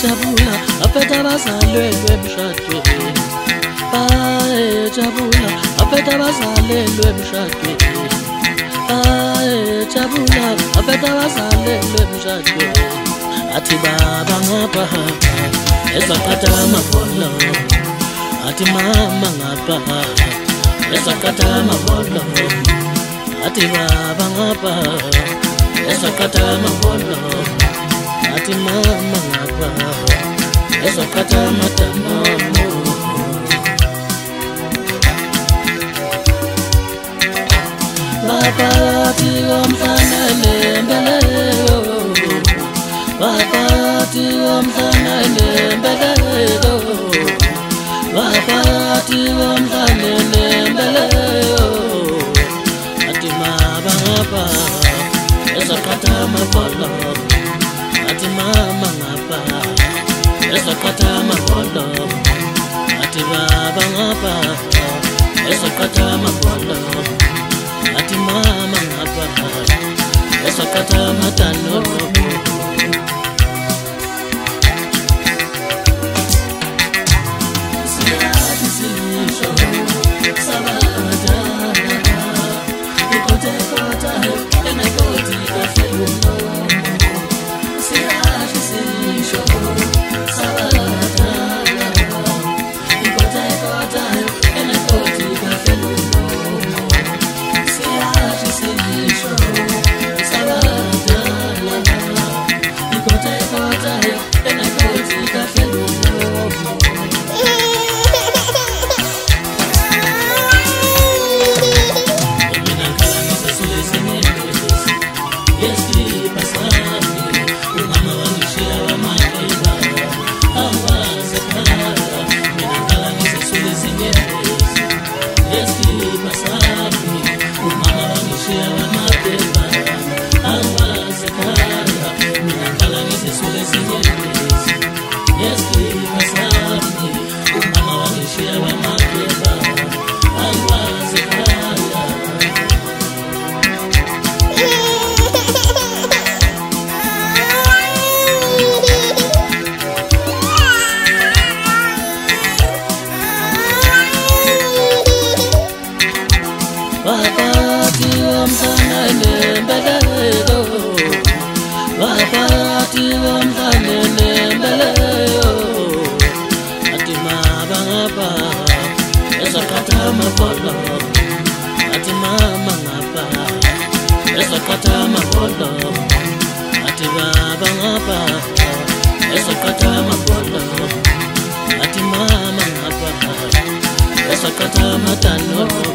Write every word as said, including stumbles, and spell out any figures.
bayajabula aphethe abazalelwe emshadweni bayajabula aphethe abazalelwe emshadweni bayajabula aphethe abazalelwe emshadweni athi baba ngapha ezakhatha amabhola athi mama ngapha ezakhatha amabhola athi baba ngapha ezakhatha amabhola athi mama ngapha ezakhatha amathambo Bapati omfanele mbeleko Bapati omfanele mbeleko Bapati omfanele mbeleko Ati mama ngapha ezakhatha amabhola Ati mama ngapha ezakhatha amabhola Ati baba ngapha ezakhatha amabhola Ati mama ngapha ezakhatha amatano Siyazi sisho sabadala Ikote kota ene koti kafeluno Siyazi sisho sabadala Ikote kota ene koti kafeluno Bapati omfanele mbeleko Bapati omfanele mbeleko Ati mama ngapha ezakhatha amabhola Ati mama ngapha ezakhatha amabhola Ati baba ngapha ezakhatha amabhola Ati mama ngapha ezakhatha amatano